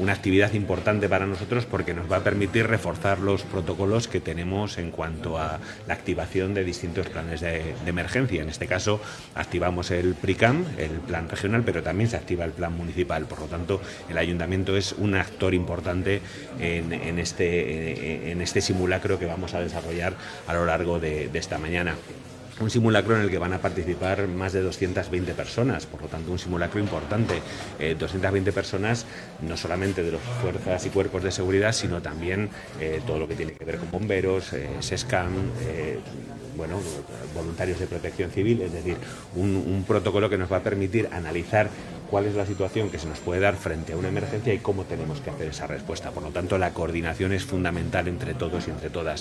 una actividad importante para nosotros porque nos va a permitir reforzar los protocolos que tenemos en cuanto a la activación de distintos planes de emergencia. En este caso activamos el PRICAM, el plan regional, pero también se activa el plan municipal. Por lo tanto, el ayuntamiento es un actor importante en este simulacro que vamos a desarrollar a lo largo de esta mañana. Un simulacro en el que van a participar más de 220 personas, por lo tanto un simulacro importante. 220 personas no solamente de las fuerzas y cuerpos de seguridad, sino también todo lo que tiene que ver con bomberos, SESCAM, voluntarios de protección civil, es decir, un protocolo que nos va a permitir analizar cuál es la situación que se nos puede dar frente a una emergencia y cómo tenemos que hacer esa respuesta. Por lo tanto, la coordinación es fundamental entre todos y entre todas.